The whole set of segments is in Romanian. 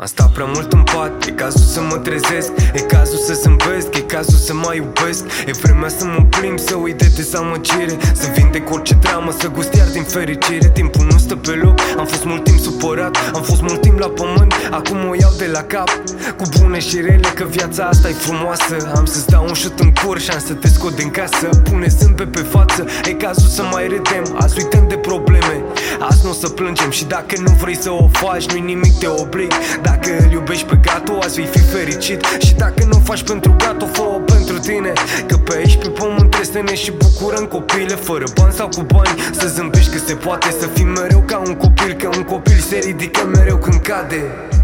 Am stat prea mult în pat, e cazul să mă trezesc, e cazul să zâmbesc, e cazul să mai iubesc. E vremea să mă plimb, să uit de dezamăgire, să vindec orice dramă, să gust iar din fericire. Timpul nu stă pe loc, am fost mult timp supărat, am fost mult timp la pământ, acum o iau de la cap. Cu bune și rele, că viața asta e frumoasă. Am să-ți dau un șut în cur și am să te scot din casă. Pune zâmbet pe față, e cazul să mai râdem. Azi uităm de probleme, azi nu o să plângem. Și dacă nu vrei să o faci, nu-i nimic, te oblig. Dacă îl iubești pe gato, azi vei fi fericit. Și dacă nu o faci pentru gato, fă-o pentru tine. Că pe aici pe pământ trebuie să ne și bucurăm copile. Fără bani sau cu bani, să zâmbești că se poate. Să fii mereu ca un copil, că un copil se ridică mereu când cade.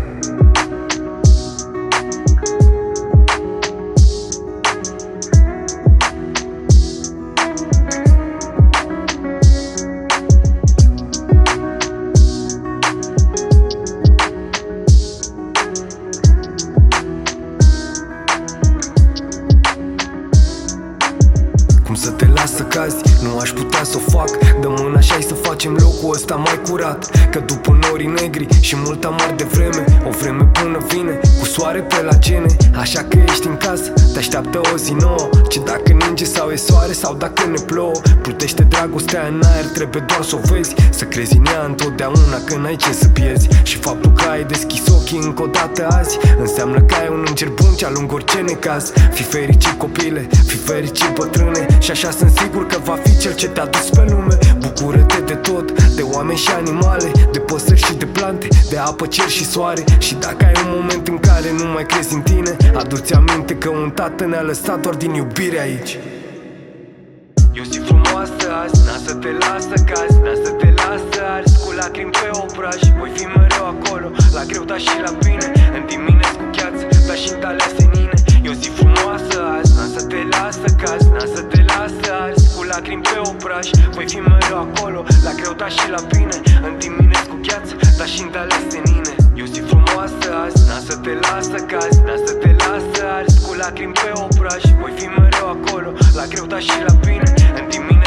Cum să te las să cazi, nu aș putea să o fac. Dă mâna și hai să facem locul ăsta mai curat. Că după norii negri și mult amar de vreme, o vreme bună vine, cu soare pe la gene. Așa că ești în casă, te așteaptă o zi nouă. Ce dacă ninge sau e soare sau dacă ne plouă. Plutește dragostea în aer, trebuie doar să o vezi. Să crezi în ea întotdeauna, că n-ai ce să pierzi. Și faptul că ai deschis ochii încă o dată azi înseamnă că ai un înger bun ce alungă orice necaz. Fii fericit copile, fii fericit bătrâne. Și așa sunt sigur că va fi cel ce te-a dus pe lume. Bucură-te de tot, de oameni și animale, de păsări și de plante, de apă, cer și soare. Și dacă ai un moment în care nu mai crezi în tine, adu-ți aminte că un tată ne-a lăsat doar din iubire aici. E o zi frumoasă azi, n-a să te lasă cazi, n-a să te lasă arzi, cu lacrimi pe obraj. Voi fi mereu acolo, la greu dar și la bine, în dimineți cu gheață, dar și în talea senine. E o zi frumoasă azi, n-a să te lasă cazi, n-a să te lasă arzi, cu lacrimi pe obraj. Voi fi mereu acolo, la greu dar și la bine, în dimineți cu gheață, dar și în talea senine. E o zi frumoasă azi, n-a să te lasă cazi, n-a să te lasă arzi, cu lacrimi pe obraj. Voi fi mereu acolo, la greu dar și la bine, în dimineți